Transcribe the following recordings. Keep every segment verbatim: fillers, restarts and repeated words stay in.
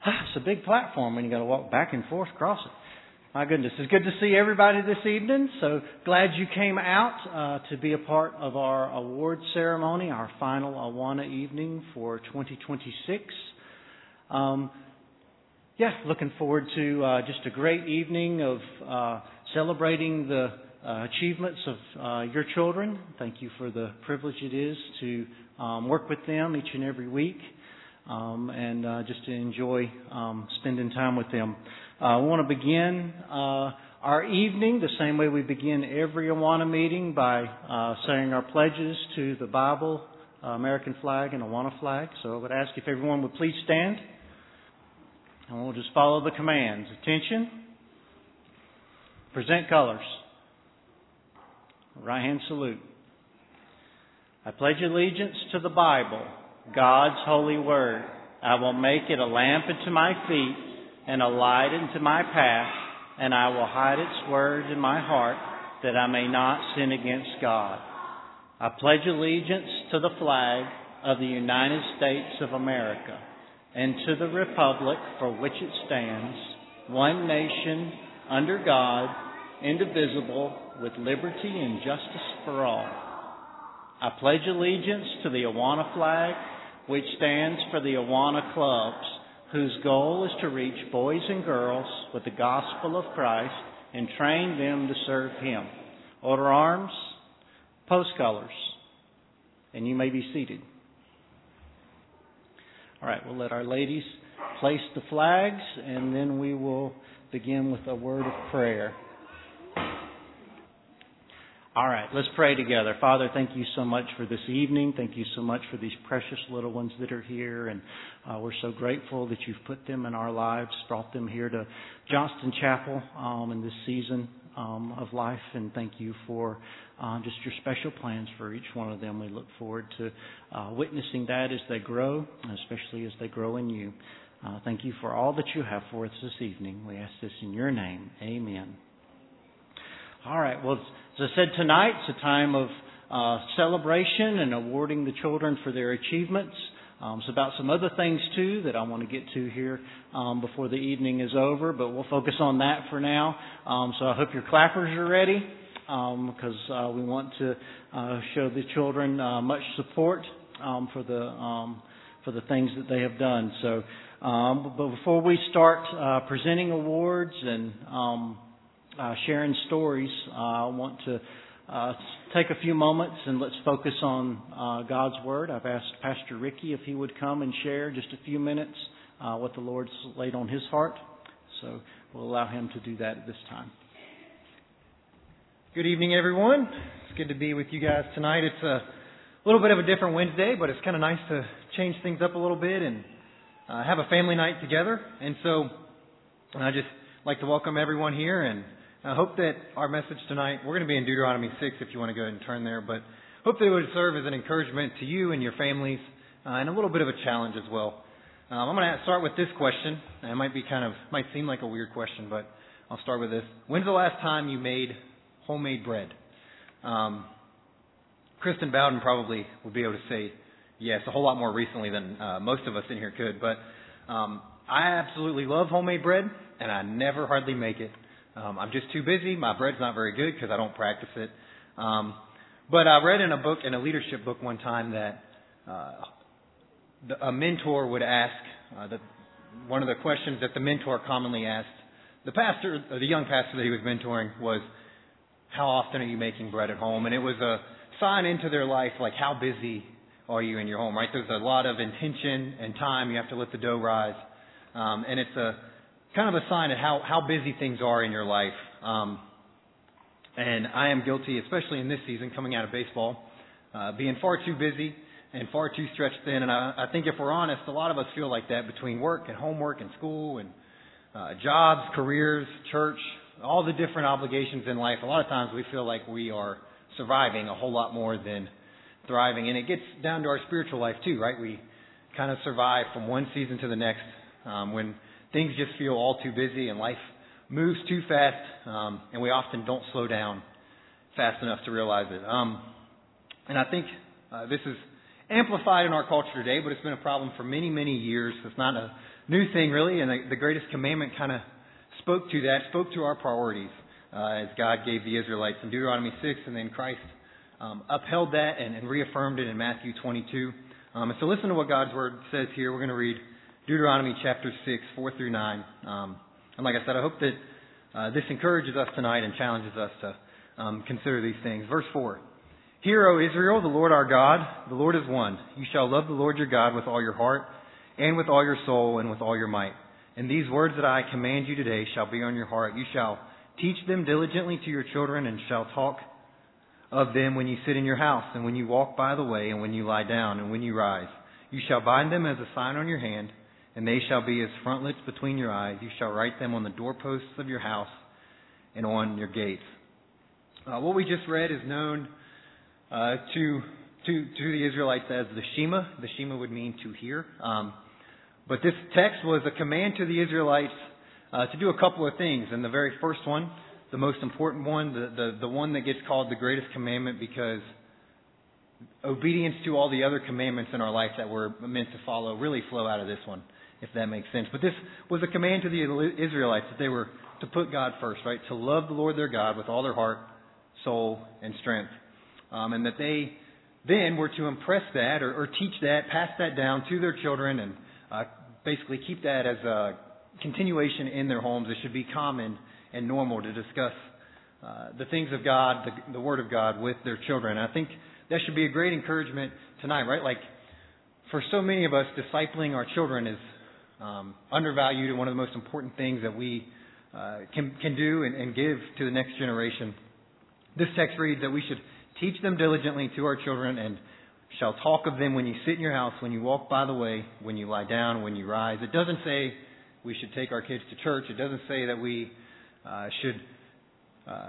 It's a big platform when you got to walk back and forth across it. My goodness, it's good to see everybody this evening. So glad you came out uh, to be a part of our award ceremony, our final Awana evening for twenty twenty-six. Um, yeah, looking forward to uh, just a great evening of uh, celebrating the uh, achievements of uh, your children. Thank you for the privilege it is to um, work with them each and every week. Um, and uh, just to enjoy um, spending time with them. Uh, we want to begin uh, our evening the same way we begin every Awana meeting by uh, saying our pledges to the Bible, uh, American flag, and Awana flag. So I would ask if everyone would please stand. And we'll just follow the commands. Attention. Present colors. Right hand salute. I pledge allegiance to the Bible, God's holy word. I will make it a lamp unto my feet and a light unto my path, and I will hide its word in my heart that I may not sin against God. I pledge allegiance to the flag of the United States of America and to the republic for which it stands, one nation, under God, indivisible, with liberty and justice for all. I pledge allegiance to the Awana flag, which stands for the Awana clubs, whose goal is to reach boys and girls with the gospel of Christ and train them to serve Him. Order arms, post colors, and you may be seated. All right, we'll let our ladies place the flags, and then we will begin with a word of prayer. All right, let's pray together. Father, thank you so much for this evening. Thank you so much for these precious little ones that are here. And uh, we're so grateful that you've put them in our lives, brought them here to Johnston Chapel um, in this season um, of life. And thank you for uh, just your special plans for each one of them. We look forward to uh, witnessing that as they grow, especially as they grow in you. Uh, thank you for all that you have for us this evening. We ask this in your name. Amen. All right, well, as I said, tonight it's a time of uh, celebration and awarding the children for their achievements. Um, it's about some other things, too, that I want to get to here um, before the evening is over, but we'll focus on that for now. Um, so I hope your clappers are ready, um, because uh, we want to uh, show the children uh, much support um, for the um, for the things that they have done. So, um, but before we start uh, presenting awards and um, Uh, sharing stories, uh, I want to uh, take a few moments and let's focus on uh, God's Word. I've asked Pastor Ricky if he would come and share just a few minutes uh, what the Lord's laid on his heart. So we'll allow him to do that at this time. Good evening, everyone. It's good to be with you guys tonight. It's a little bit of a different Wednesday, but it's kind of nice to change things up a little bit and uh, have a family night together. And so I just like to welcome everyone here, and I hope that our message tonight, we're going to be in Deuteronomy six if you want to go ahead and turn there, but hope that it would serve as an encouragement to you and your families uh, and a little bit of a challenge as well. Um, I'm going to start with this question. It might be kind of, might seem like a weird question, but I'll start with this. When's the last time you made homemade bread? Um, Kristen Bowden probably would be able to say yes, a whole lot more recently than uh, most of us in here could, but um, I absolutely love homemade bread, and I never hardly make it. Um, I'm just too busy. My bread's not very good because I don't practice it. Um, but I read in a book, in a leadership book one time, that uh, the, a mentor would ask, uh, the, one of the questions that the mentor commonly asked the pastor, or the young pastor that he was mentoring, was, how often are you making bread at home? And it was a sign into their life, like, how busy are you in your home, right? There's a lot of intention and time. You have to let the dough rise. Um, and it's a kind of a sign of how, how busy things are in your life. Um, and I am guilty, especially in this season, coming out of baseball, uh, being far too busy and far too stretched thin. And I, I think if we're honest, a lot of us feel like that between work and homework and school and uh, jobs, careers, church, all the different obligations in life. A lot of times we feel like we are surviving a whole lot more than thriving. And it gets down to our spiritual life too, right? We kind of survive from one season to the next um, when things just feel all too busy and life moves too fast, um, and we often don't slow down fast enough to realize it. Um, and I think uh, this is amplified in our culture today, but it's been a problem for many, many years. It's not a new thing, really, and the, the greatest commandment kind of spoke to that, spoke to our priorities uh, as God gave the Israelites in Deuteronomy six, and then Christ um, upheld that and, and reaffirmed it in Matthew twenty-two. Um, and so listen to what God's Word says here. We're going to read Deuteronomy chapter six, four through nine. Um, and like I said, I hope that uh, this encourages us tonight and challenges us to um, consider these things. Verse four. Hear, O Israel, the Lord our God, the Lord is one. You shall love the Lord your God with all your heart, and with all your soul, and with all your might. And these words that I command you today shall be on your heart. You shall teach them diligently to your children, and shall talk of them when you sit in your house, and when you walk by the way, and when you lie down, and when you rise. You shall bind them as a sign on your hand, and they shall be as frontlets between your eyes. You shall write them on the doorposts of your house and on your gates. Uh, what we just read is known uh, to, to to the Israelites as the Shema. The Shema would mean to hear. Um, but this text was a command to the Israelites uh, to do a couple of things. And the very first one, the most important one, the, the, the one that gets called the greatest commandment because obedience to all the other commandments in our life that we're meant to follow really flow out of this one, if that makes sense. But this was a command to the Israelites that they were to put God first, right? To love the Lord their God with all their heart, soul, and strength. Um, and that they then were to impress that or, or teach that, pass that down to their children and uh, basically keep that as a continuation in their homes. It should be common and normal to discuss uh, the things of God, the, the Word of God with their children. And I think that should be a great encouragement tonight, right? Like for so many of us, discipling our children is um, undervalued and one of the most important things that we uh, can, can do and, and give to the next generation. This text reads that we should teach them diligently to our children and shall talk of them when you sit in your house, when you walk by the way, when you lie down, when you rise. It doesn't say we should take our kids to church. It doesn't say that we uh, should, uh,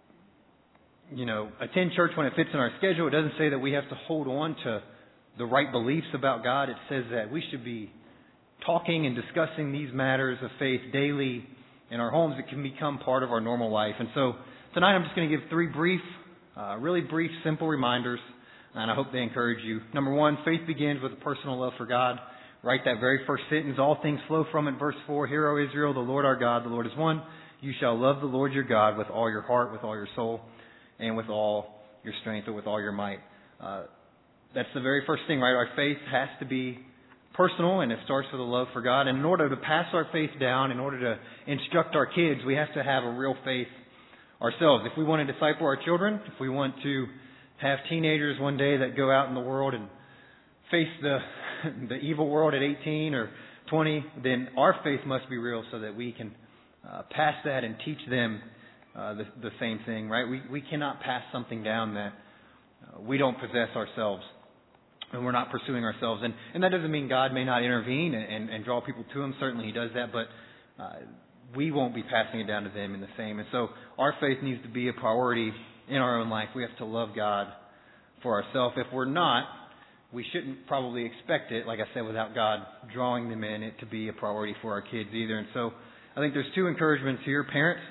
you know, attend church when it fits in our schedule. It doesn't say that we have to hold on to the right beliefs about God. It says that we should be talking and discussing these matters of faith daily in our homes. It can become part of our normal life. And so tonight I'm just going to give three brief, uh, really brief, simple reminders, and I hope they encourage you. Number one, faith begins with a personal love for God. Write that very first sentence. All things flow from it. Verse four, Hear, O Israel, the Lord our God, the Lord is one. You shall love the Lord your God with all your heart, with all your soul, and with all your strength, or with all your might. Uh, that's the very first thing, right? Our faith has to be personal, and it starts with a love for God. And in order to pass our faith down, in order to instruct our kids, we have to have a real faith ourselves. If we want to disciple our children, if we want to have teenagers one day that go out in the world and face the the evil world at eighteen or twenty, then our faith must be real so that we can uh, pass that and teach them uh, the, the same thing, right? We we cannot pass something down that uh, we don't possess ourselves and we're not pursuing ourselves. And, and that doesn't mean God may not intervene and, and, and draw people to Him. Certainly He does that, but uh, we won't be passing it down to them in the same. And so our faith needs to be a priority in our own life. We have to love God for ourselves. If we're not, we shouldn't probably expect it, like I said, without God drawing them in, it to be a priority for our kids either. And so I think there's two encouragements here. Parents,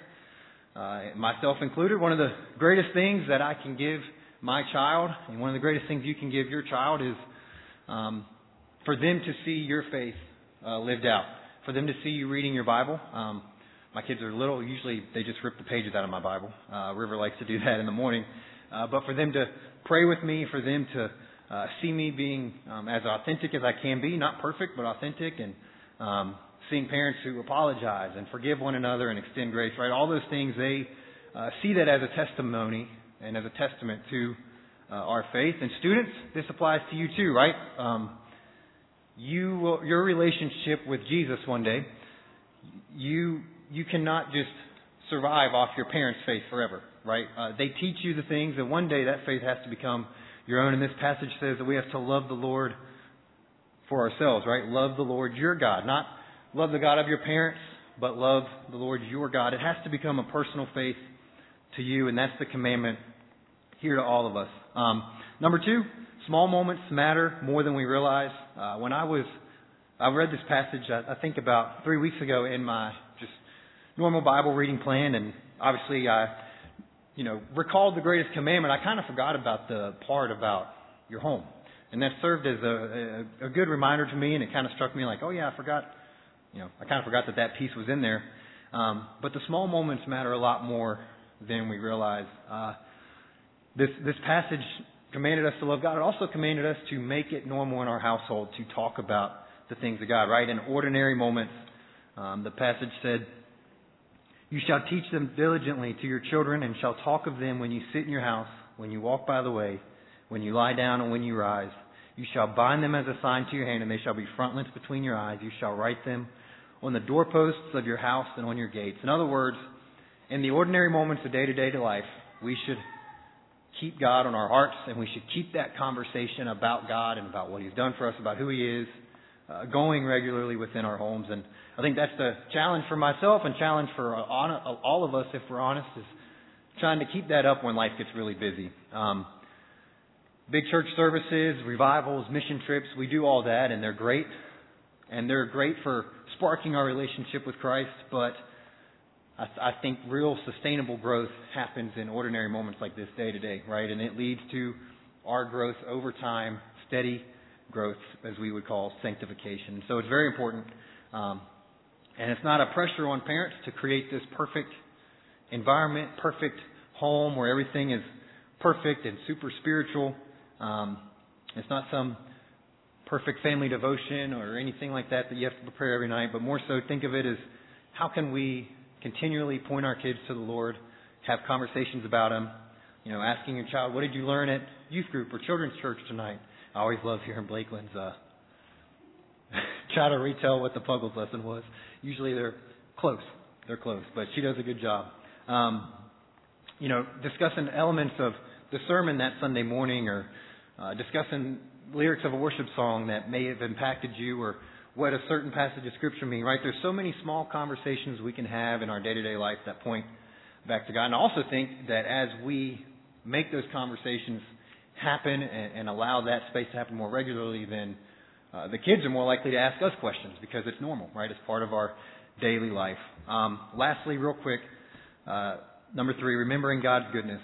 uh, myself included, one of the greatest things that I can give my child, and one of the greatest things you can give your child is um, for them to see your faith uh, lived out, for them to see you reading your Bible. Um, my kids are little. Usually they just rip the pages out of my Bible. Uh, River likes to do that in the morning. Uh, but for them to pray with me, for them to uh, see me being um, as authentic as I can be, not perfect, but authentic, and um, seeing parents who apologize and forgive one another and extend grace, right? All those things, they uh, see that as a testimony and as a testament to uh, our faith. And students, this applies to you too, right? Um, you will, your relationship with Jesus one day, you you cannot just survive off your parents' faith forever, right? Uh, they teach you the things, and one day that faith has to become your own. And this passage says that we have to love the Lord for ourselves, right? Love the Lord your God. Not love the God of your parents, but love the Lord your God. It has to become a personal faith to you, and that's the commandment here to all of us. Um, number two, small moments matter more than we realize. Uh, when I was, I read this passage, I, I think about three weeks ago in my just normal Bible reading plan, and obviously I, you know, recalled the greatest commandment. I kind of forgot about the part about your home, and that served as a, a, a good reminder to me, and it kind of struck me like, oh yeah, I forgot you know, I kind of forgot that that piece was in there. Um, but the small moments matter a lot more than we realize. Uh, this this passage commanded us to love God. It also commanded us to make it normal in our household to talk about the things of God, right? In ordinary moments, um, the passage said, "You shall teach them diligently to your children and shall talk of them when you sit in your house, when you walk by the way, when you lie down and when you rise. You shall bind them as a sign to your hand, and they shall be frontlets between your eyes. You shall write them on the doorposts of your house and on your gates." In other words, in the ordinary moments of day-to-day life, we should keep God on our hearts, and we should keep that conversation about God and about what He's done for us, about who He is, uh, going regularly within our homes. And I think that's the challenge for myself and challenge for uh, all of us, if we're honest, is trying to keep that up when life gets really busy. Um, Big church services, revivals, mission trips, we do all that, and they're great. And they're great for sparking our relationship with Christ, but I, th- I think real sustainable growth happens in ordinary moments like this day to day, right? And it leads to our growth over time, steady growth, as we would call sanctification. So it's very important. Um, and it's not a pressure on parents to create this perfect environment, perfect home where everything is perfect and super spiritual. Um, it's not some perfect family devotion or anything like that that you have to prepare every night, but more so think of it as how can we continually point our kids to the Lord, have conversations about Him, you know, asking your child, what did you learn at youth group or children's church tonight? I always love hearing Blakeland's uh, try to retell what the Puggles lesson was. Usually they're close. They're close, but she does a good job. Um, you know, discussing elements of the sermon that Sunday morning, or uh, discussing lyrics of a worship song that may have impacted you, or what a certain passage of Scripture means, right? There's so many small conversations we can have in our day-to-day life that point back to God. And I also think that as we make those conversations happen and, and allow that space to happen more regularly, then uh, the kids are more likely to ask us questions because it's normal, right? It's part of our daily life. Um, lastly, real quick, uh, number three, remembering God's goodness.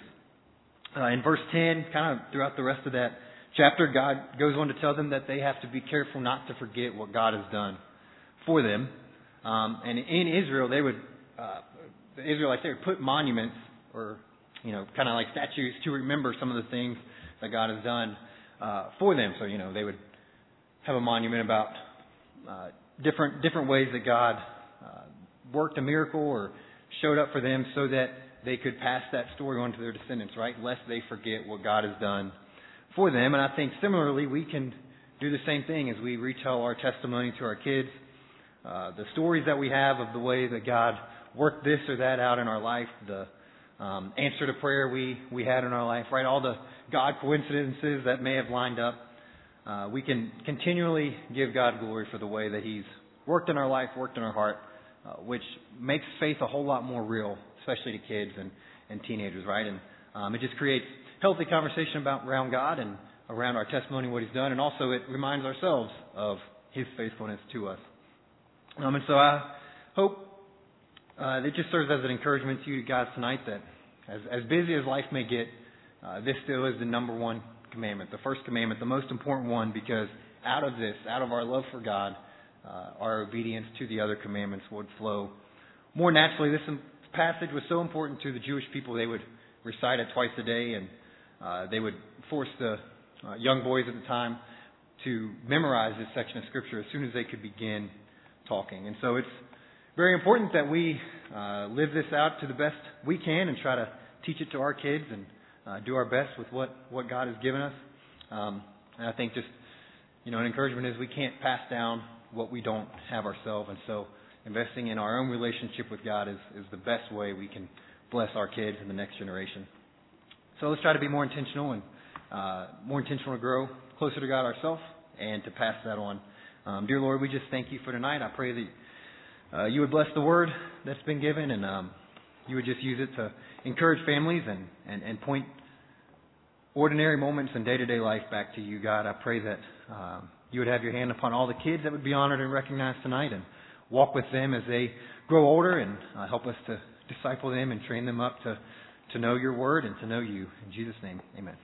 Uh, in verse ten, kind of throughout the rest of that chapter, God goes on to tell them that they have to be careful not to forget what God has done for them. Um, and in Israel, they would, uh, the Israelites, they would put monuments or, you know, kind of like statues to remember some of the things that God has done uh, for them. So, you know, they would have a monument about uh, different different ways that God uh, worked a miracle or showed up for them so that they could pass that story on to their descendants, right? Lest they forget what God has done for them. And I think similarly, we can do the same thing as we retell our testimony to our kids. Uh, the stories that we have of the way that God worked this or that out in our life, the um, answer to prayer we, we had in our life, right? All the God coincidences that may have lined up. Uh, we can continually give God glory for the way that He's worked in our life, worked in our heart, uh, which makes faith a whole lot more real, especially to kids and, and teenagers, right? And um, it just creates healthy conversation about around God and around our testimony, what He's done, and also it reminds ourselves of His faithfulness to us. Um, and so I hope uh, it just serves as an encouragement to you guys tonight that as, as busy as life may get, uh, this still is the number one commandment, the first commandment, the most important one, because out of this, out of our love for God, uh, our obedience to the other commandments would flow more naturally. This passage was so important to the Jewish people, they would recite it twice a day, and uh, they would force the uh, young boys at the time to memorize this section of Scripture as soon as they could begin talking. And so it's very important that we uh, live this out to the best we can and try to teach it to our kids and uh, do our best with what, what God has given us. Um, and I think just, you know, an encouragement is we can't pass down what we don't have ourselves. And so investing in our own relationship with God is, is the best way we can bless our kids and the next generation. So let's try to be more intentional and uh, more intentional to grow closer to God ourselves and to pass that on. Um, dear Lord, we just thank You for tonight. I pray that uh, You would bless the word that's been given, and um, You would just use it to encourage families and, and, and point ordinary moments in day-to-day life back to You, God. I pray that um, You would have Your hand upon all the kids that would be honored and recognized tonight, and walk with them as they grow older, and uh, help us to disciple them and train them up to, to know Your word and to know You. In Jesus' name, amen.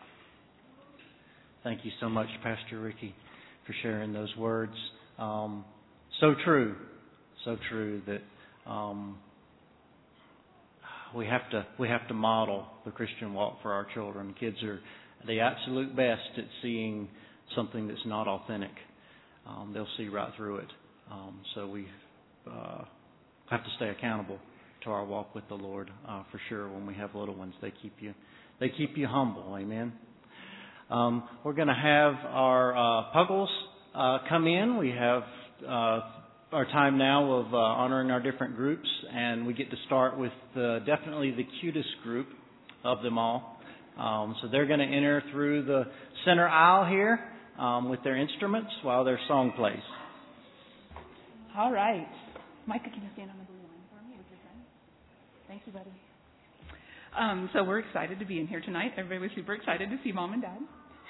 Thank you so much, Pastor Ricky, for sharing those words. Um, so true. so true that um, we have to we have to model the Christian walk for our children. Kids are the absolute best at seeing something that's not authentic. Um, they'll see right through it. Um, so we uh, have to stay accountable to our walk with the Lord uh, for sure. When we have little ones, they keep you they keep you humble. Amen. Um, we're going to have our uh, Puggles uh, come in. We have uh, our time now of uh, honoring our different groups, and we get to start with uh, definitely the cutest group of them all. Um, so they're going to enter through the center aisle here um, with their instruments while their song plays. All right. Micah, can you stand on the blue line for me with your friend? Thank you, buddy. Um, so we're excited to be in here tonight. Everybody was super excited to see Mom and Dad.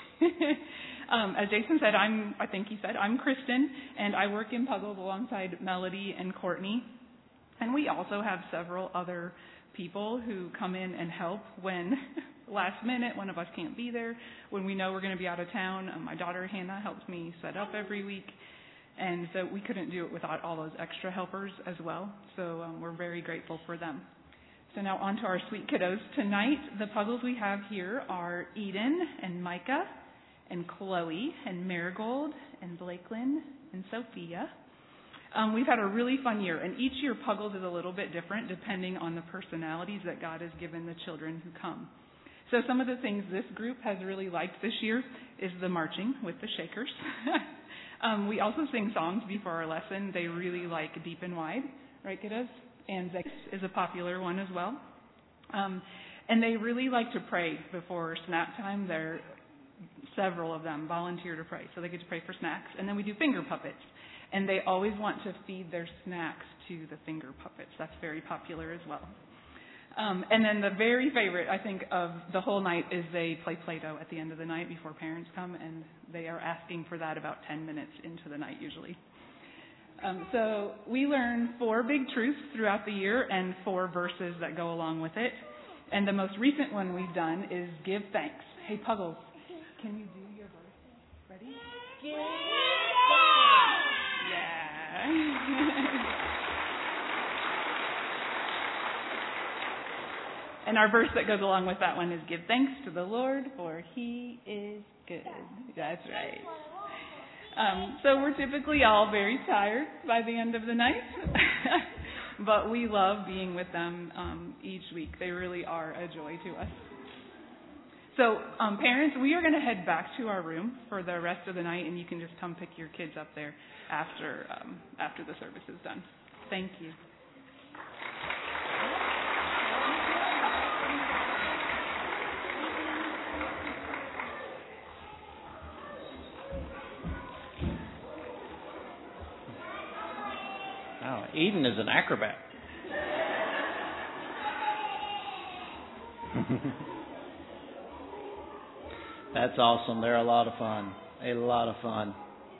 um, as Jason said, I'm, I think he said, I'm Kristen, and I work in Puggles alongside Melody and Courtney. And we also have several other people who come in and help when last minute one of us can't be there, when we know we're going to be out of town. Um, my daughter Hannah helps me set up every week. And so we couldn't do it without all those extra helpers as well. So um, we're very grateful for them. So now on to our sweet kiddos. Tonight, the Puggles we have here are Eden and Micah and Chloe and Marigold and Blakelyn and Sophia. Um, we've had a really fun year, and each year Puggles is a little bit different depending on the personalities that God has given the children who come. So some of the things this group has really liked this year is the marching with the Shakers. um, we also sing songs before our lesson. They really like Deep and Wide, right, kiddos? And Zex is a popular one as well. Um, and they really like to pray before snap time. There, several of them volunteer to pray, so they get to pray for snacks. And then we do finger puppets. And they always want to feed their snacks to the finger puppets. That's very popular as well. Um, and then the very favorite, I think, of the whole night is they play Play-Doh at the end of the night before parents come, and they are asking for that about ten minutes into the night usually. Um, so we learn four big truths throughout the year and four verses that go along with it. And the most recent one we've done is give thanks. Hey, Puggles, can you do your verse? Ready? Give thanks! Yeah. And our verse that goes along with that one is give thanks to the Lord, for He is good. That's right. Um, so we're typically all very tired by the end of the night, but we love being with them um, each week. They really are a joy to us. So um, parents, we are going to head back to our room for the rest of the night, and you can just come pick your kids up there after um, after the service is done. Thank you. Oh, Eden is an acrobat. That's awesome. They're a lot of fun. A lot of fun.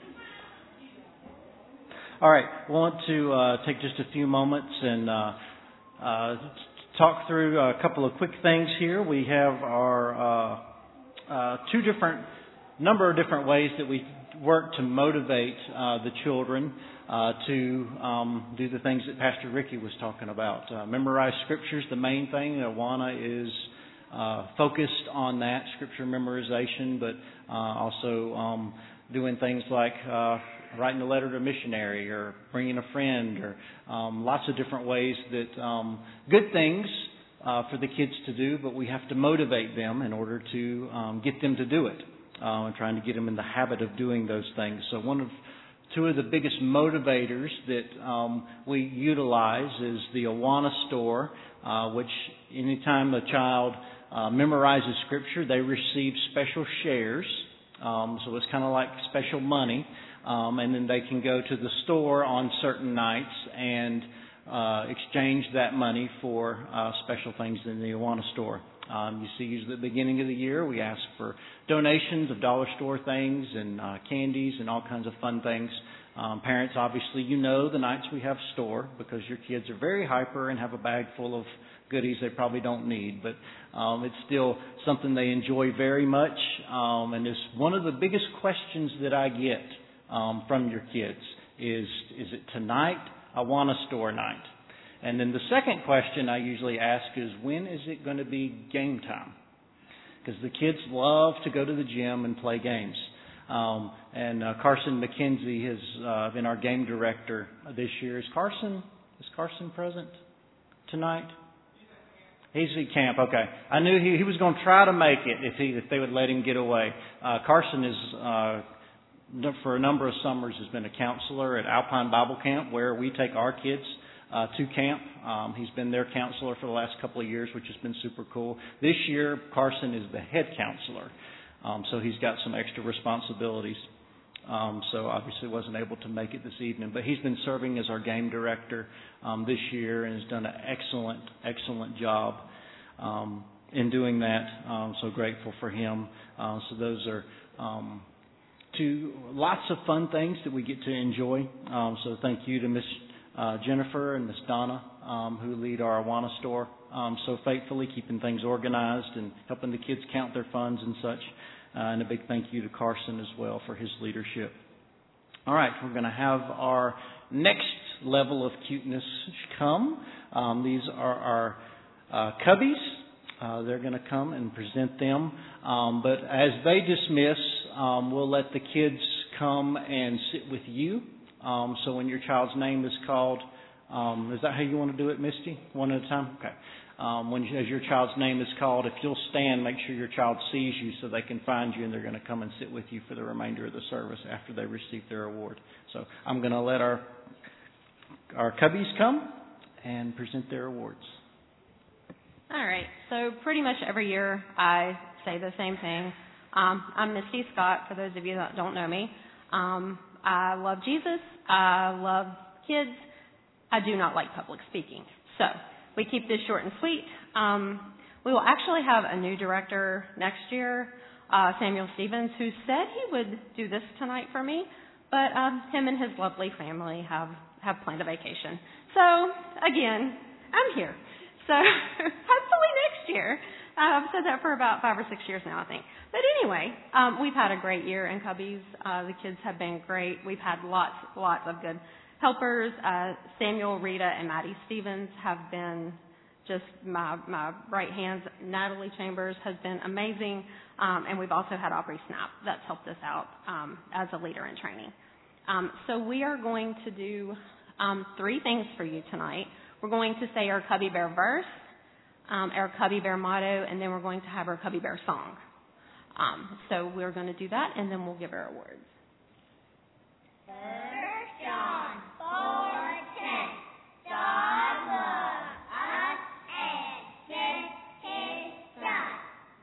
All right. I want to uh, take just a few moments and uh, uh, talk through a couple of quick things here. We have our uh, uh, two different, number of different ways that we work to motivate uh, the children uh, to um, do the things that Pastor Ricky was talking about. Uh, memorize scriptures, the main thing. Awana is uh, focused on that, scripture memorization, but uh, also um, doing things like uh, writing a letter to a missionary or bringing a friend or um, lots of different ways that um, good things uh, for the kids to do, but we have to motivate them in order to um, get them to do it. Uh, and trying to get them in the habit of doing those things. So one of two of the biggest motivators that um, we utilize is the Awana store, uh, which anytime a child uh, memorizes scripture, they receive special shares. Um, so it's kind of like special money, um, and then they can go to the store on certain nights and uh, exchange that money for uh, special things in the Awana store. Um, you see, usually at the beginning of the year, we ask for donations of dollar store things and uh, candies and all kinds of fun things. Um, parents, obviously, you know the nights we have store because your kids are very hyper and have a bag full of goodies they probably don't need. But um, it's still something they enjoy very much. Um, and it's one of the biggest questions that I get um, from your kids is, is it tonight Awana Store Night. And then the second question I usually ask is, when is it going to be game time? Because the kids love to go to the gym and play games. Um, and uh, Carson McKenzie has uh, been our game director this year. Is Carson is Carson present tonight? He's at camp. Okay, I knew he, he was going to try to make it if he if they would let him get away. Uh, Carson is uh, for a number of summers has been a counselor at Alpine Bible Camp, where we take our kids uh, to camp. Um, he's been their counselor for the last couple of years, which has been super cool. This year, Carson is the head counselor, um, so he's got some extra responsibilities. Um, so obviously wasn't able to make it this evening, but he's been serving as our game director um, this year and has done an excellent, excellent job um, in doing that. Um, so grateful for him. Uh, so those are um, two lots of fun things that we get to enjoy. Um, so thank you to Miss uh, Jennifer and Miss Donna, um, who lead our Awana store um, so faithfully, keeping things organized and helping the kids count their funds and such. Uh, and a big thank you to Carson as well for his leadership. All right, we're going to have our next level of cuteness come. Um, these are our uh, cubbies. Uh, they're going to come and present them. Um, but as they dismiss, um, we'll let the kids come and sit with you. Um, so when your child's name is called, um, is that how you want to do it, Misty? One at a time? Okay. Um, when as your child's name is called, if you'll stand, make sure your child sees you so they can find you, and they're going to come and sit with you for the remainder of the service after they receive their award. So I'm going to let our our cubbies come and present their awards. All right. So pretty much every year I say the same thing. Um, I'm Misty Scott, for those of you that don't know me. Um, I love Jesus. I love kids. I do not like public speaking. So we keep this short and sweet. Um, we will actually have a new director next year, uh, Samuel Stevens, who said he would do this tonight for me, but um, him and his lovely family have, have planned a vacation. So, again, I'm here. So, hopefully next year. Uh, I've said that for about five or six years now, I think. But anyway, um, we've had a great year in Cubbies. Uh, the kids have been great. We've had lots, lots of good helpers. uh, Samuel, Rita, and Maddie Stevens have been just my my right hands. Natalie Chambers has been amazing, um, and we've also had Aubrey Snap that's helped us out um, as a leader in training. Um, so we are going to do um, three things for you tonight. We're going to say our Cubby Bear verse, um, our Cubby Bear motto, and then we're going to have our Cubby Bear song. Um, so we're going to do that, and then we'll give our awards. First John four ten. God loved us and sent His Son.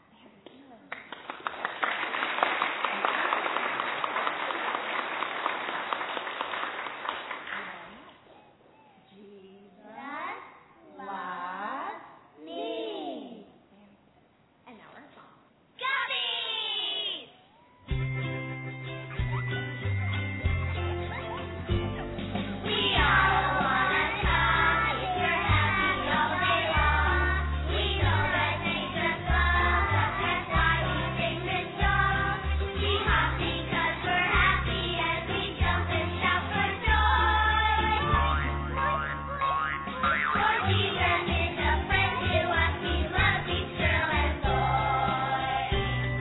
Jesus loves me. And now our song. Gummies! We all wanna come if you're happy all day long. We know that Jesus loves us, that's why we sing this song. We hop because we're happy as we jump and shout for joy. For Jesus is a friend to us, He loves each girl and boy.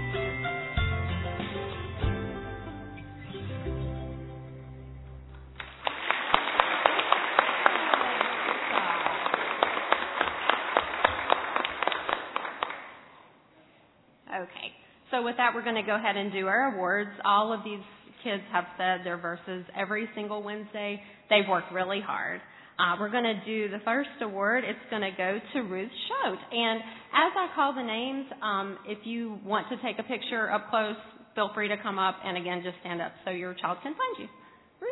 Okay. So with that, we're going to go ahead and do our awards. All of these kids have said their verses every single Wednesday. They've worked really hard. Uh, we're going to do the first award. It's going to go to Ruth Schote. And as I call the names, um, if you want to take a picture up close, feel free to come up and, again, just stand up so your child can find you. Ruth?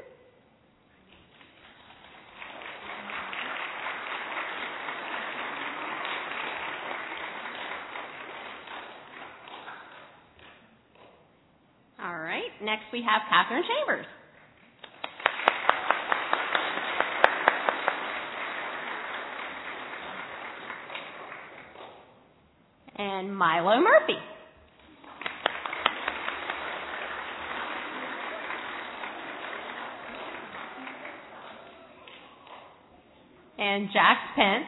All right. Next, we have Catherine Chambers. And Milo Murphy. and Jax Pence.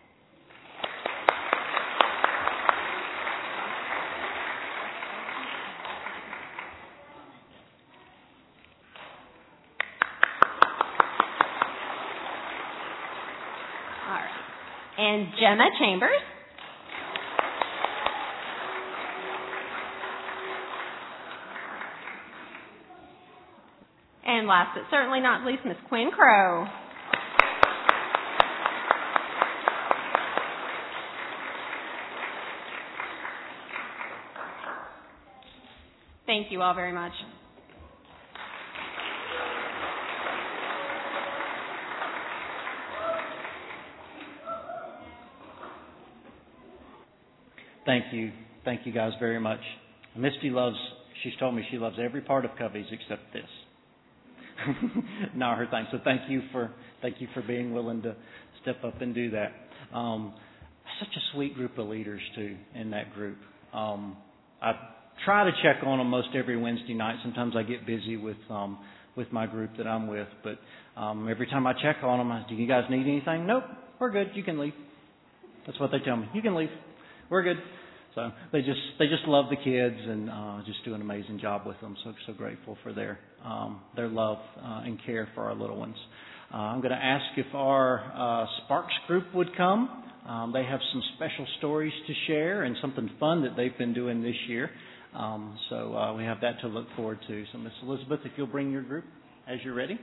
All right. And Gemma Chambers. And last but certainly not least, Miss Quinn Crow. Thank you all very much. Thank you. Thank you guys very much. Misty loves, she's told me she loves every part of Covey's except this. Not her thing. So thank you for thank you for being willing to step up and do that. Um, such a sweet group of leaders too in that group. Um, I try to check on them most every Wednesday night. Sometimes I get busy with um, with my group that I'm with, but um, every time I check on them, I, do you guys need anything? Nope, we're good. You can leave. That's what they tell me. You can leave. We're good. So they just they just love the kids and uh, just do an amazing job with them. So so grateful for their um, their love uh, and care for our little ones. Uh, I'm going to ask if our uh, Sparks group would come. Um, they have some special stories to share and something fun that they've been doing this year. Um, so uh, we have that to look forward to. So Miss Elizabeth, if you'll bring your group as you're ready.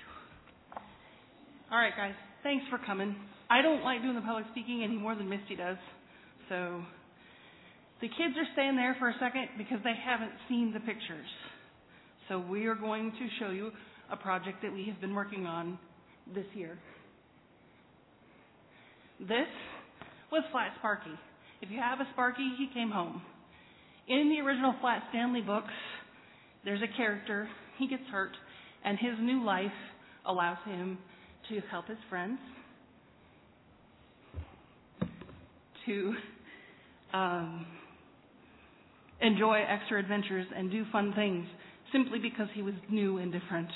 All right, guys. Thanks for coming. I don't like doing the public speaking any more than Misty does. So the kids are staying there for a second because they haven't seen the pictures. So we are going to show you a project that we have been working on this year. This was Flat Sparky. If you have a Sparky, he came home. In the original Flat Stanley books, there's a character, he gets hurt, and his new life allows him to help his friends, to um, enjoy extra adventures and do fun things simply because he was new and different.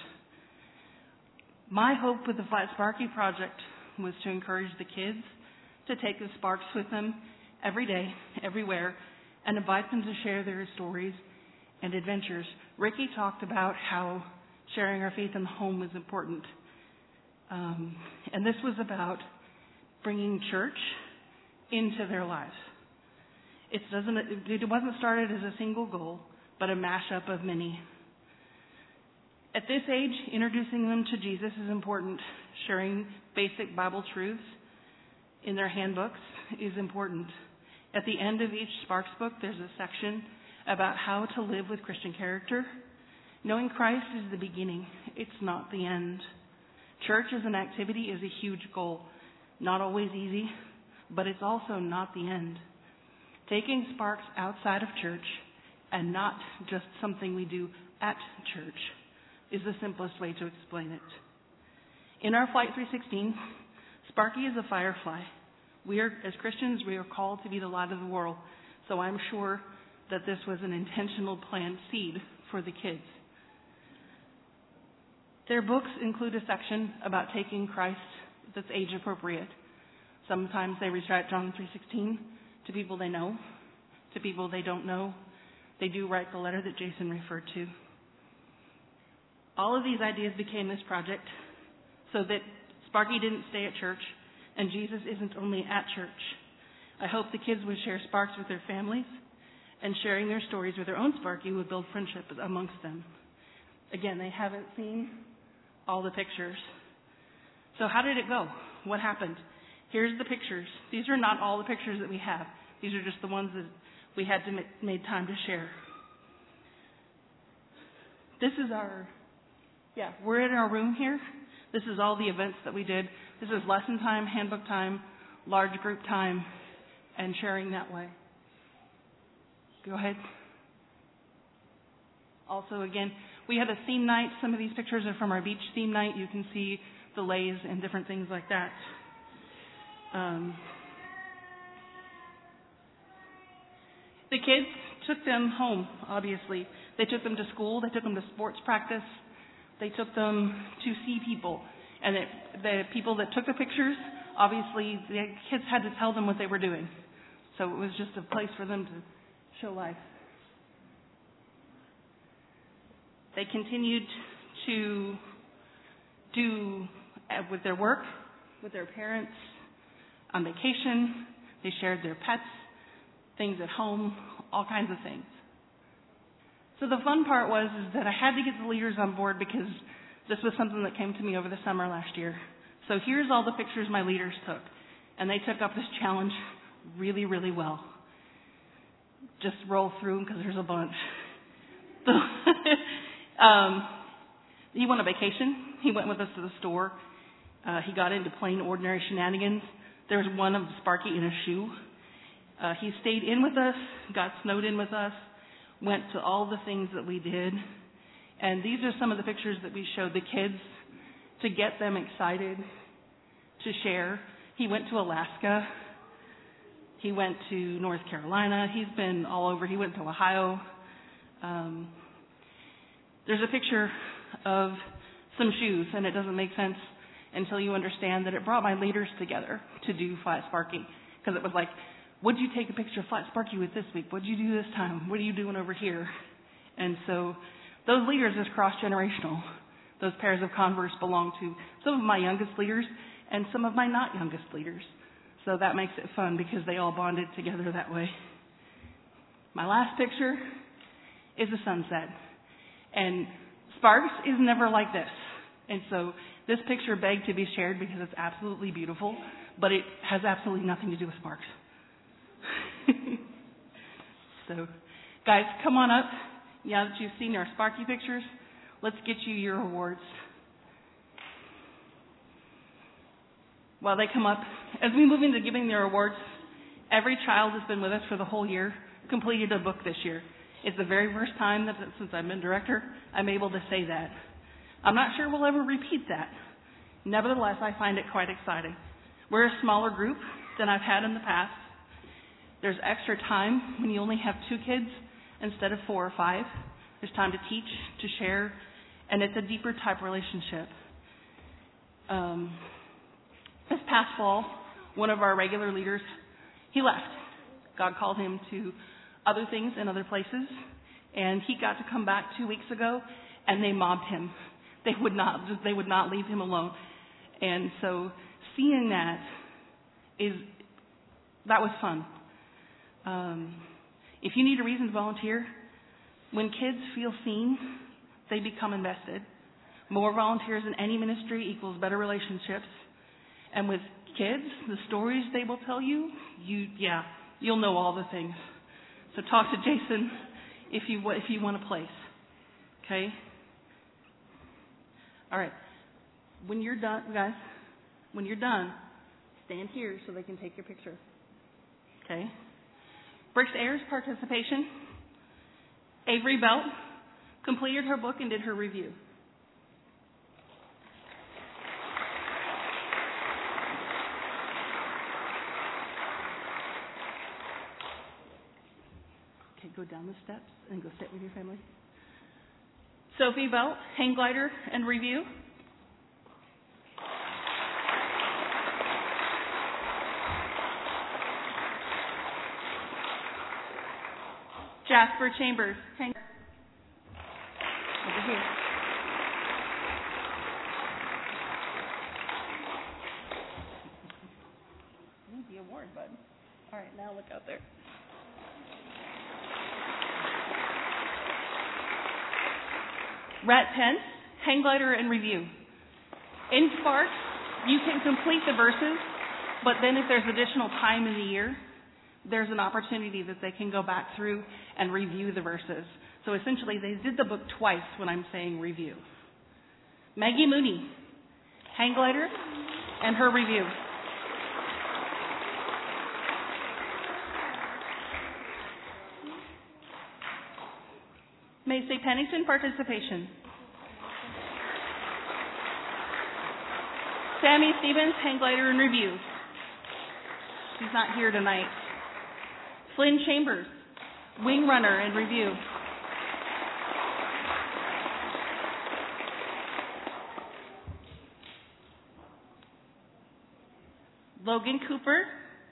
My hope with the Flat Sparky project was to encourage the kids to take the sparks with them every day, everywhere, and invite them to share their stories and adventures. Ricky talked about how sharing our faith in the home was important. Um, and this was about bringing church into their lives. It doesn't. It wasn't started as a single goal, but a mashup of many. At this age, introducing them to Jesus is important. Sharing basic Bible truths in their handbooks is important. At the end of each Sparks book, there's a section about how to live with Christian character. Knowing Christ is the beginning. It's not the end. Church as an activity is a huge goal. Not always easy, but it's also not the end. Taking Sparks outside of church and not just something we do at church is the simplest way to explain it. In our Flight three sixteen, Sparky is a firefly. We are, as Christians, we are called to be the light of the world. So I'm sure that this was an intentional planned seed for the kids. Their books include a section about taking Christ that's age appropriate. Sometimes they recite John three sixteen to people they know, to people they don't know. They do write the letter that Jason referred to. All of these ideas became this project so that Sparky didn't stay at church and Jesus isn't only at church. I hope the kids would share Sparks with their families, and sharing their stories with their own Sparky would build friendship amongst them. Again, they haven't seen all the pictures. So how did it go? What happened? Here's the pictures. These are not all the pictures that we have. These are just the ones that we had to make made time to share. This is our, yeah, we're in our room here. This is all the events that we did. This is lesson time, handbook time, large group time, and sharing that way. Go ahead. Also, again, we had a theme night. Some of these pictures are from our beach theme night. You can see the lays and different things like that. Um, the kids took them home, obviously. They took them to school. They took them to sports practice. They took them to see people. And it, the people that took the pictures obviously the kids had to tell them what they were doing. So it was just a place for them to show life. They continued to do uh, with their work, with their parents, on vacation. They shared their pets, things at home, all kinds of things. So the fun part was is that I had to get the leaders on board because this was something that came to me over the summer last year. So here's all the pictures my leaders took. And they took up this challenge really, really well. Just roll through them because there's a bunch. So, um, he went on vacation. He went with us to the store. Uh, he got into plain, ordinary shenanigans. There was one of Sparky in a shoe. Uh, he stayed in with us, got snowed in with us, went to all the things that we did. And these are some of the pictures that we showed the kids to get them excited to share. He went to Alaska. He went to North Carolina. He's been all over. He went to Ohio. Um, there's a picture of some shoes, and it doesn't make sense until you understand that it brought my leaders together to do Flat Sparky. Because it was like, what'd you take a picture of Flat Sparky with this week? What'd you do this time? What are you doing over here? And so those leaders is cross-generational. Those pairs of Converse belong to some of my youngest leaders and some of my not youngest leaders. So that makes it fun because they all bonded together that way. My last picture is a sunset. And Sparks is never like this. And so this picture begged to be shared because it's absolutely beautiful, but it has absolutely nothing to do with Sparks. So, guys, come on up. Now that you've seen our Sparky pictures, let's get you your awards. While they come up, as we move into giving their awards, every child that's been with us for the whole year completed a book this year. It's the very first time that since I've been director, I'm able to say that. I'm not sure we'll ever repeat that. Nevertheless, I find it quite exciting. We're a smaller group than I've had in the past. There's extra time when you only have two kids instead of four or five. There's time to teach, to share, and it's a deeper type relationship. Um, this past fall, one of our regular leaders, he left. God called him to other things in other places, and he got to come back two weeks ago, and they mobbed him. They would not, they would not leave him alone. And so seeing that is, that was fun. Um, if you need a reason to volunteer, when kids feel seen, they become invested. More volunteers in any ministry equals better relationships. And with kids, the stories they will tell you, you yeah, you'll know all the things. So talk to Jason if you if you want a place. Okay? All right. When you're done, guys, when you're done, stand here so they can take your picture. Okay? Brooks Ayers, participation. Avery Belt completed her book and did her review. Okay, go down the steps and go sit with your family. Sophie Belt, hang glider and review. Jasper Chambers, hang over here. Need the award, bud. All right, now look out there. Rat Pence, hang glider and review. In Sparks, you can complete the verses, but then if there's additional time in the year, there's an opportunity that they can go back through and review the verses. So essentially, they did the book twice when I'm saying review. Maggie Mooney, hang glider, and her review. Macy Pennington, participation. Sammy Stevens, hang glider and review. She's not here tonight. Flynn Chambers, wing runner and review. Logan Cooper.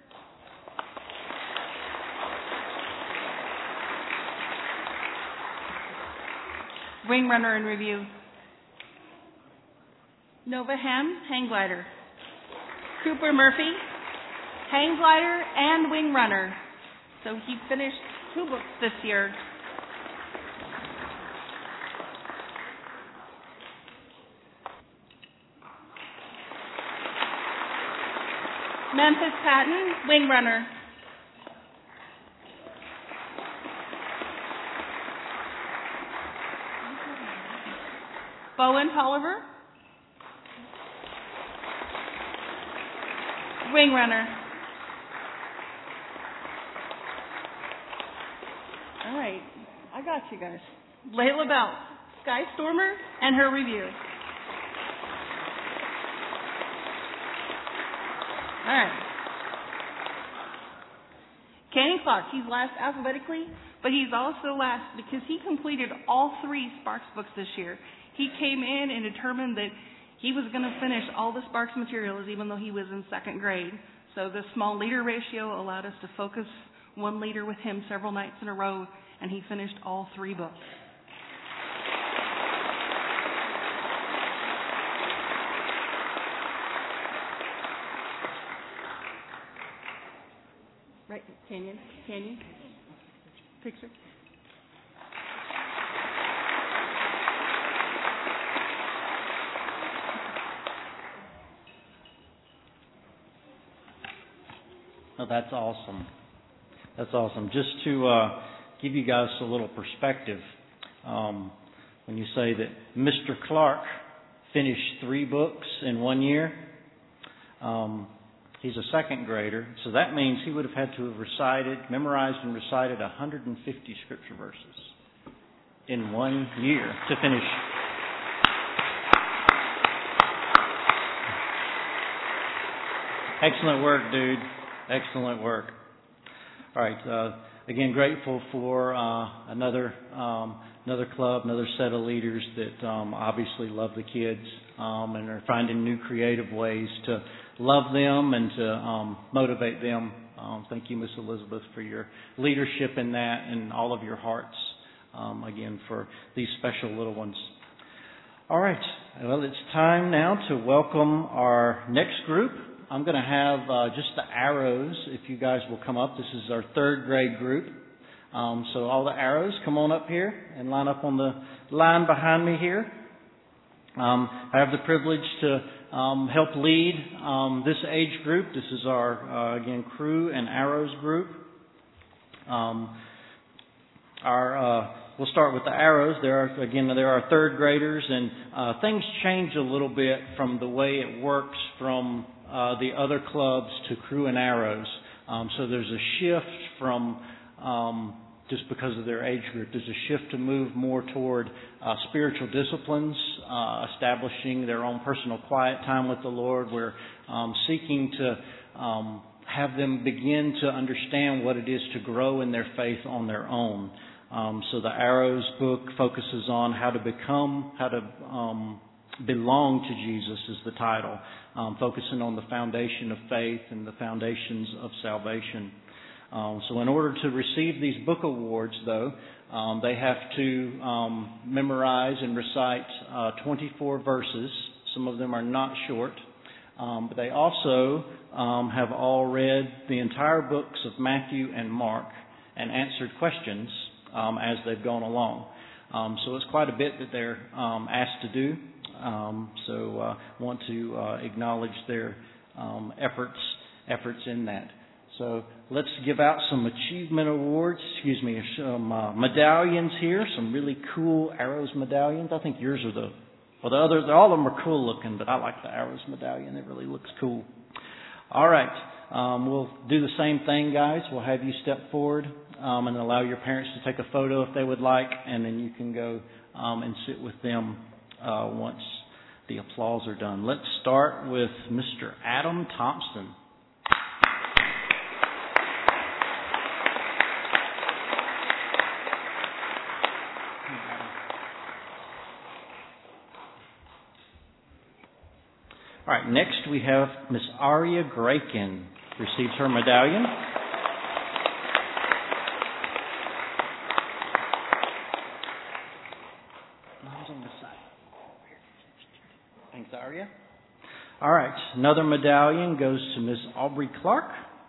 Wing runner in review. Nova Ham, hang glider. Cooper Murphy, hang glider and wing runner. So he finished two books this year. Memphis Patton, wing runner. Bowen Tolliver, wing runner. All right, I got you guys. Layla Bell, Sky Stormer, and her review. All right. Kenny Clark, he's last alphabetically, but he's also last because he completed all three Sparks books this year. He came in and determined that he was going to finish all the Sparks materials even though he was in second grade. So the small leader ratio allowed us to focus one leader with him several nights in a row, and he finished all three books. Right, Canyon, Canyon, picture. Oh, that's awesome. That's awesome. Just to uh, give you guys a little perspective, um, when you say that Mister Clark finished three books in one year, um, he's a second grader, so that means he would have had to have recited, memorized and recited one hundred fifty scripture verses in one year to finish. Excellent work, dude. Excellent work. All right. Uh, again, grateful for uh, another um, another club, another set of leaders that um, obviously love the kids um, and are finding new creative ways to love them and to um, motivate them. Um, thank you, Miss Elizabeth, for your leadership in that and all of your hearts, um, again, for these special little ones. All right. Well, it's time now to welcome our next group. I'm going to have uh, just the arrows, if you guys will come up. This is our third grade group. Um, so all the arrows, come on up here and line up on the line behind me here. Um, I have the privilege to um, help lead um, this age group. This is our, uh, again, Crew and Arrows group. Um, our uh, we'll start with the arrows. There are, again, there are third graders, and uh, things change a little bit from the way it works from Uh, the other clubs to Crew and Arrows. Um, so there's a shift from, um, just because of their age group, there's a shift to move more toward uh, spiritual disciplines, uh, establishing their own personal quiet time with the Lord. We're um, seeking to um, have them begin to understand what it is to grow in their faith on their own. Um, so the Arrows book focuses on how to become, how to um, belong to Jesus is the title, um, focusing on the foundation of faith and the foundations of salvation. Um, so in order to receive these book awards, though, um, they have to um, memorize and recite uh, twenty-four verses. Some of them are not short. Um, but they also um, have all read the entire books of Matthew and Mark and answered questions um, as they've gone along. Um, so it's quite a bit that they're um, asked to do. Um, so I uh, want to uh, acknowledge their um, efforts efforts in that. So let's give out some achievement awards, excuse me, some uh, medallions here, some really cool Arrows medallions. I think yours are the, well, the others, all of them are cool looking, but I like the Arrows medallion. It really looks cool. All right. Um, we'll do the same thing, guys. We'll have you step forward um, and allow your parents to take a photo if they would like, and then you can go um, and sit with them Uh, once the applause are done. Let's start with Mister Adam Thompson. All right, next we have Miss Aria Graken, receives her medallion. On this side. Thanks, Aria. All right, another medallion goes to Miss Aubrey Clark.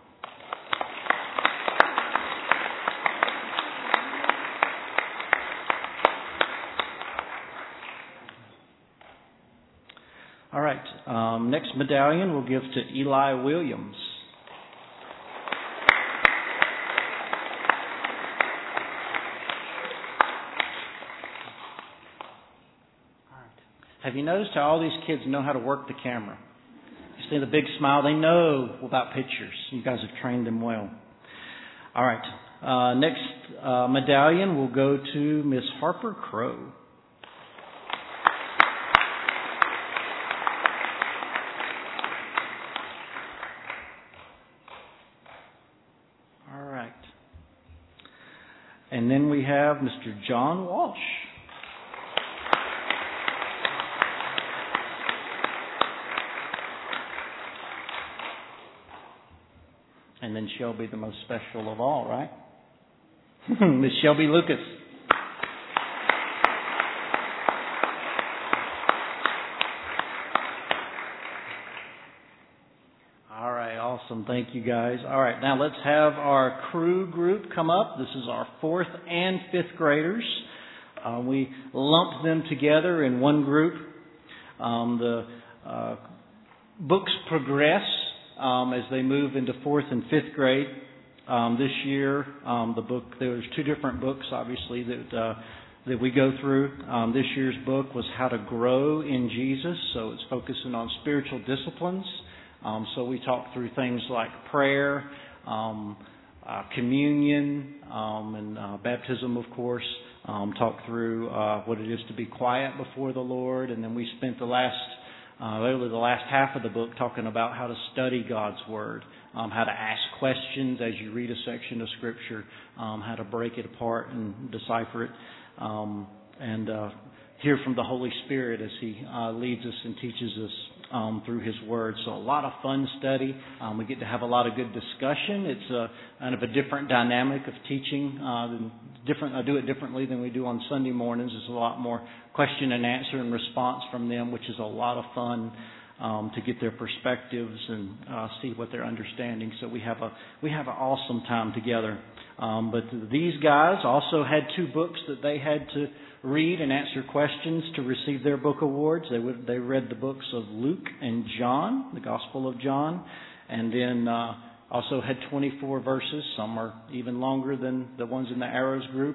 All right, um, next medallion we'll give to Eli Williams. Have you noticed how all these kids know how to work the camera? You see the big smile? They know about pictures. You guys have trained them well. All right. Uh, next uh, medallion will go to Miss Harper Crow. All right. And then we have Mister John Walsh. And then Shelby, the most special of all, right? Miss Shelby Lucas. All right, awesome. Thank you, guys. All right, now let's have our crew group come up. This is our fourth and fifth graders. Uh, we lumped them together in one group. Um, the uh, books progress Um, as they move into fourth and fifth grade. Um, this year, um, the book, there's two different books, obviously, that uh, that we go through. Um, this year's book was How to Grow in Jesus, so it's focusing on spiritual disciplines. Um, so we talk through things like prayer, um, uh, communion, um, and uh, baptism, of course. Um, talk through uh, what it is to be quiet before the Lord, and then we spent the last Uh, really the last half of the book talking about how to study God's Word, um, how to ask questions as you read a section of Scripture, um, how to break it apart and decipher it, um, and uh, hear from the Holy Spirit as He uh, leads us and teaches us um, through His Word. So a lot of fun study. Um, we get to have a lot of good discussion. It's a, kind of a different dynamic of teaching. Uh, than different. I do it differently than we do on Sunday mornings. It's a lot more question and answer and response from them, which is a lot of fun um, to get their perspectives and uh, see what they're understanding. So we have a we have an awesome time together. Um, but these guys also had two books that they had to read and answer questions to receive their book awards. They would, they read the books of Luke and John, the Gospel of John, and then uh, also had twenty-four verses. Some are even longer than the ones in the Arrows group.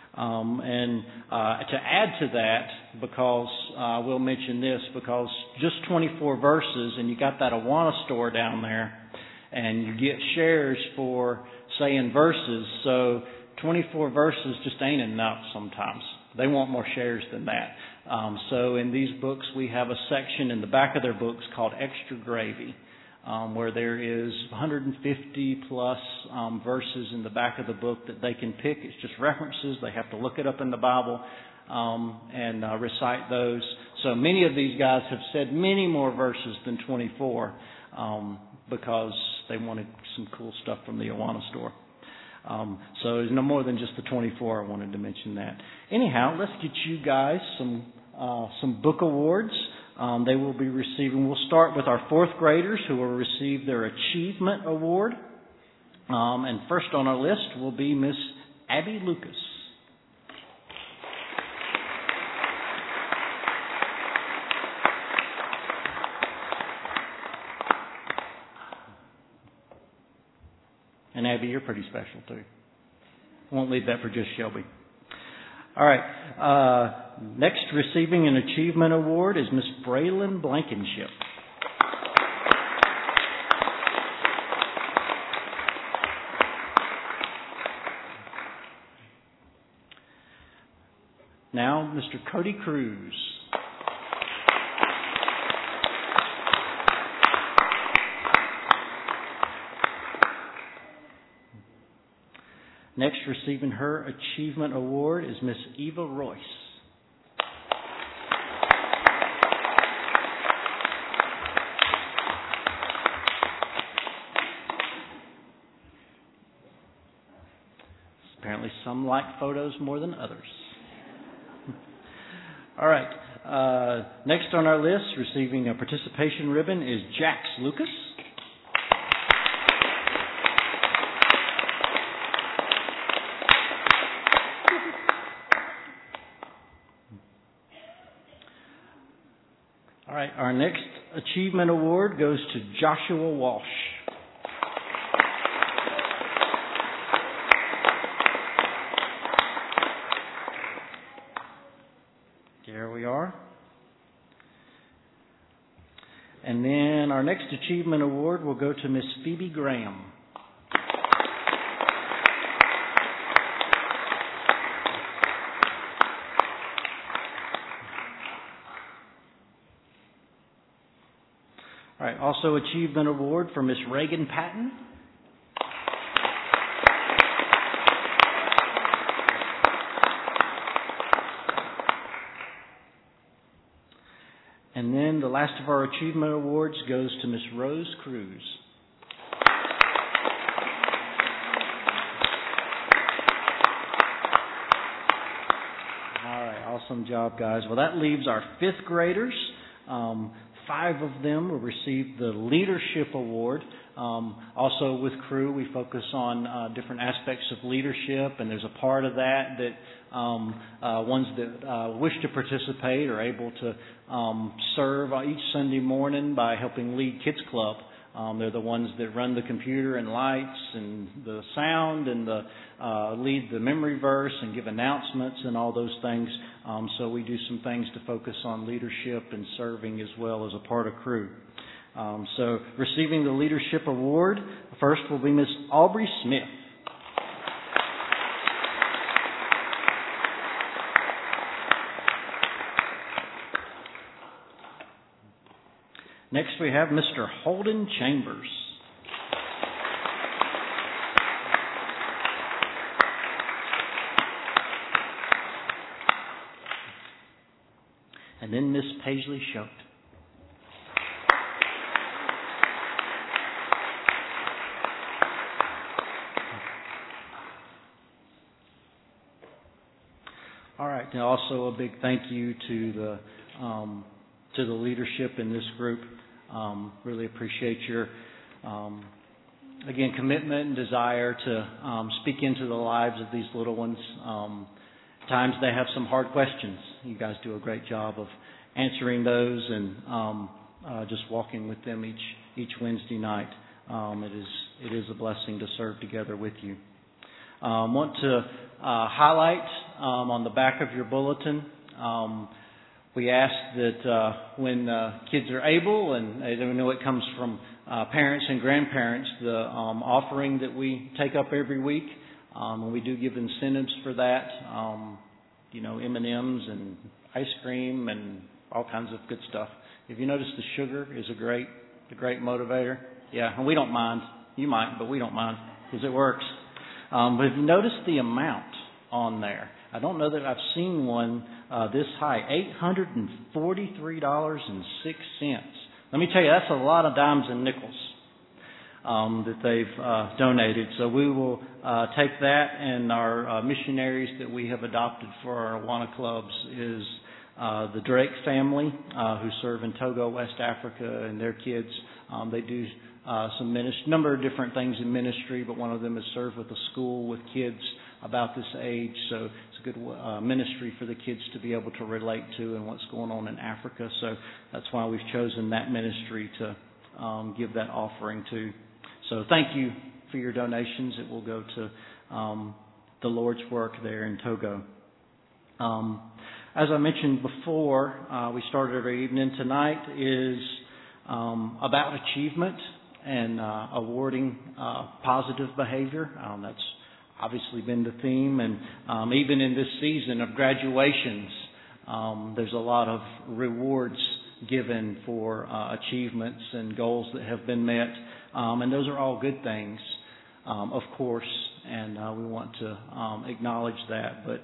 Um, and uh, to add to that, because uh, we'll mention this, because just twenty-four verses, and you got that Awana store down there, and you get shares for saying verses, so twenty-four verses just ain't enough sometimes. They want more shares than that. Um, so in these books, we have a section in the back of their books called Extra Gravy, Um, where there is one hundred fifty plus um, verses in the back of the book that they can pick. It's just references. They have to look it up in the Bible um, and uh, recite those. So many of these guys have said many more verses than twenty-four um, because they wanted some cool stuff from the Awana store. Um, so there's no more than just the twenty-four. I wanted to mention that. Anyhow, let's get you guys some uh, some book awards. Um, they will be receiving, we'll start with our fourth graders who will receive their Achievement Award. Um, and first on our list will be Miss Abby Lucas. And Abby, you're pretty special too. Won't leave that for just Shelby. All right. Uh, next, receiving an Achievement Award is Miss Braylon Blankenship. Now, Mister Cody Cruz. Next, receiving her Achievement Award is Miss Eva Royce. Apparently some like photos more than others. All right. Uh, next on our list, receiving a participation ribbon is Jax Lucas. All right. Our next achievement award goes to Joshua Walsh. There we are. And then our next achievement award will go to Miss Phoebe Graham. All right, also achievement award for Miss Reagan Patton. And then the last of our achievement awards goes to Miss Rose Cruz. All right, awesome job, guys. Well, that leaves our fifth graders. Um, five of them will receive the Leadership Award. Um, also with Crew, we focus on uh, different aspects of leadership, and there's a part of that that um, uh, ones that uh, wish to participate are able to um, serve each Sunday morning by helping lead Kids Club. Um, they're the ones that run the computer and lights and the sound and the uh, lead the memory verse and give announcements and all those things. Um, so we do some things to focus on leadership and serving as well as a part of Crew. Um, so receiving the Leadership Award, first will be Miss Aubrey Smith. Next we have Mister Holden Chambers. And then Miss Paisley Schote. All right. And also a big thank you to the um, to the leadership in this group. Um, really appreciate your um, again commitment and desire to um, speak into the lives of these little ones. Um, times they have some hard questions. You guys do a great job of answering those and um, uh, just walking with them each each Wednesday night. Um, it is it is a blessing to serve together with you. Um, want to uh, highlight um, on the back of your bulletin. Um, we ask that uh, when uh, kids are able, and they know it comes from uh, parents and grandparents, the um, offering that we take up every week, um, and we do give incentives for that. Um, you know, M and M's and ice cream and all kinds of good stuff. If you notice, the sugar is a great, a great motivator. Yeah, and we don't mind. You might, but we don't mind because it works. Um, but if you notice the amount on there, I don't know that I've seen one uh, this high, eight hundred forty-three dollars and six cents. Let me tell you, that's a lot of dimes and nickels um, that they've uh, donated. So we will uh, take that, and our uh, missionaries that we have adopted for our Awana clubs is uh, the Drake family uh, who serve in Togo, West Africa, and their kids. Um, they do uh, some ministry, number of different things in ministry, but one of them is serve with a school with kids about this age. So it's a good uh, ministry for the kids to be able to relate to and what's going on in Africa. So that's why we've chosen that ministry to um, give that offering to. So thank you for your donations. It will go to um, the Lord's work there in Togo. Um, as I mentioned before, uh, we started our evening tonight is um, about achievement and uh, awarding uh, positive behavior. Um, that's obviously been the theme, and um, even in this season of graduations, um, there's a lot of rewards given for uh, achievements and goals that have been met, um, and those are all good things, um, of course, and uh, we want to um, acknowledge that. But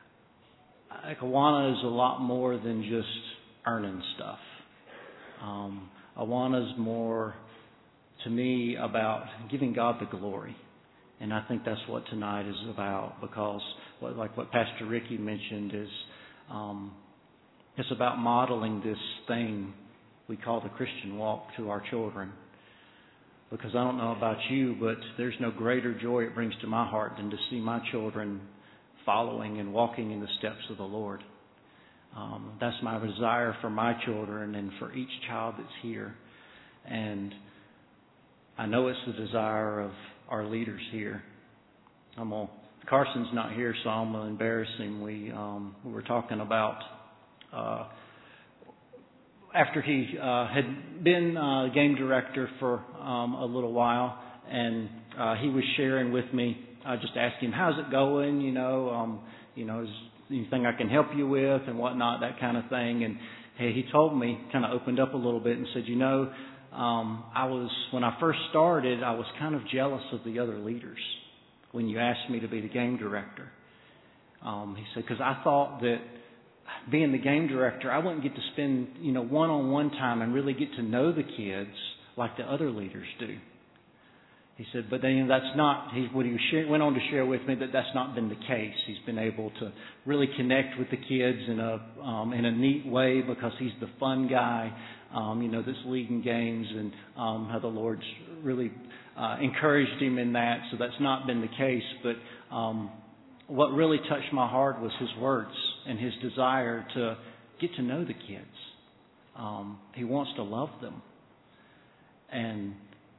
Awana is a lot more than just earning stuff. Um, Awana is more, to me, about giving God the glory And I think that's what tonight is about, because what, like what Pastor Ricky mentioned is um, it's about modeling this thing we call the Christian walk to our children. Because I don't know about you, but there's no greater joy it brings to my heart than to see my children following and walking in the steps of the Lord. Um, that's my desire for my children and for each child that's here. And I know it's the desire of our leaders here. I'm gonna, Carson's not here, so I'm going to embarrass him. We, um, we were talking about uh, after he uh, had been uh, game director for um, a little while, and uh, he was sharing with me. I just asked him, "How's it going? You know, um, you know, is anything I can help you with, and whatnot, that kind of thing." And hey, he told me, kind of opened up a little bit, and said, "You know, um, I was when I first started, I was kind of jealous of the other leaders when you asked me to be the game director." Um, he said, "Because I thought that being the game director, I wouldn't get to spend, you know, one-on-one time and really get to know the kids like the other leaders do." He said, but then that's not, he, what he was share, went on to share with me that that's not been the case. He's been able to really connect with the kids in a um, in a neat way, because he's the fun guy, um, you know, that's leading games, and um, how the Lord's really uh, encouraged him in that. So that's not been the case. But um, what really touched my heart was his words and his desire to get to know the kids. Um, he wants to love them. And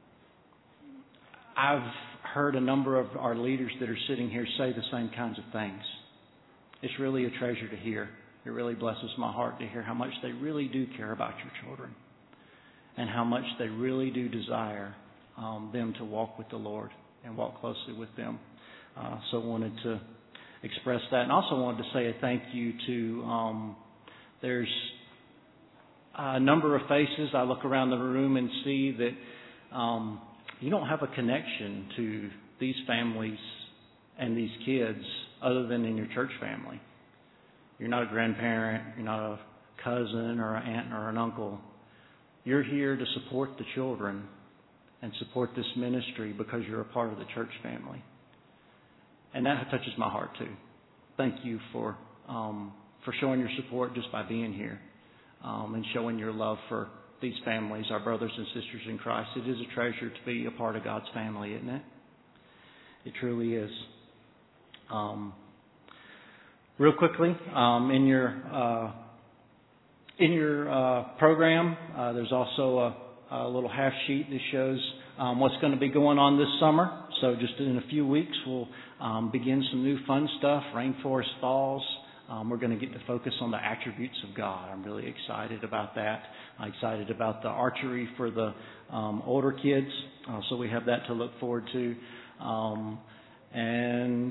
I've heard a number of our leaders that are sitting here say the same kinds of things. It's really a treasure to hear. It really blesses my heart to hear how much they really do care about your children, and how much they really do desire um, them to walk with the Lord and walk closely with them. Uh, so I wanted to express that, and also wanted to say a thank you to, um, there's a number of faces. I look around the room and see that um, you don't have a connection to these families and these kids other than in your church family. You're not a grandparent, you're not a cousin or an aunt or an uncle. You're here to support the children and support this ministry because you're a part of the church family. And that touches my heart too. Thank you for um, for showing your support just by being here, um, and showing your love for these families, our brothers and sisters in Christ. It is a treasure to be a part of God's family, isn't it? It truly is. Um, real quickly, um, in your uh, in your uh, program, uh, there's also a, a little half sheet that shows um, what's going to be going on this summer. So just in a few weeks, we'll um, begin some new fun stuff. Rainforest Falls. Um, we're going to get to focus on the attributes of God. I'm really excited about that. I'm excited about the archery for the um, older kids. Uh, so we have that to look forward to. Um, and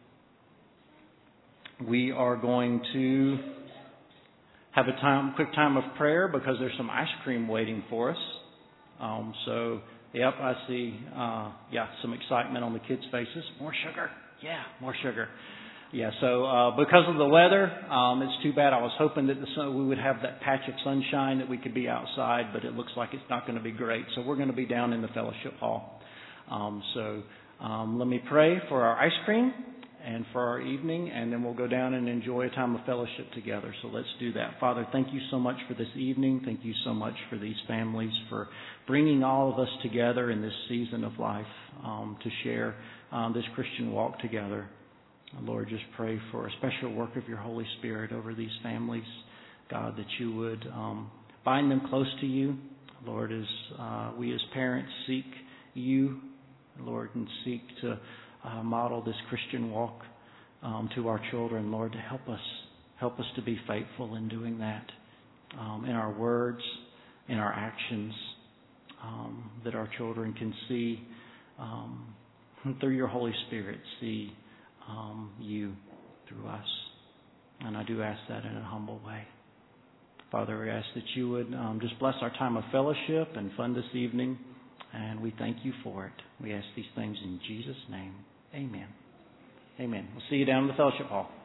we are going to have a time, quick time of prayer, because there's some ice cream waiting for us. Um, so, yep, I see, uh, yeah, some excitement on the kids' faces. More sugar. Yeah, more sugar. Yeah, so uh, because of the weather, um, it's too bad. I was hoping that the sun, we would have that patch of sunshine that we could be outside, but it looks like it's not going to be great. So we're going to be down in the fellowship hall. Um, so um, let me pray for our ice cream and for our evening, and then we'll go down and enjoy a time of fellowship together. So let's do that. Father, thank you so much for this evening. Thank you so much for these families, for bringing all of us together in this season of life um, to share um, this Christian walk together. Lord, just pray for a special work of your Holy Spirit over these families. God, that you would um, bind them close to you. Lord, as uh, we as parents seek you, Lord, and seek to uh, model this Christian walk um, to our children, Lord, to help us, help us to be faithful in doing that um, in our words, in our actions, um, that our children can see um, through your Holy Spirit, see Um, you through us. And I do ask that in a humble way. Father, we ask that you would um, just bless our time of fellowship and fun this evening, and we thank you for it. We ask these things in Jesus' name. Amen. Amen. We'll see you down in the fellowship hall.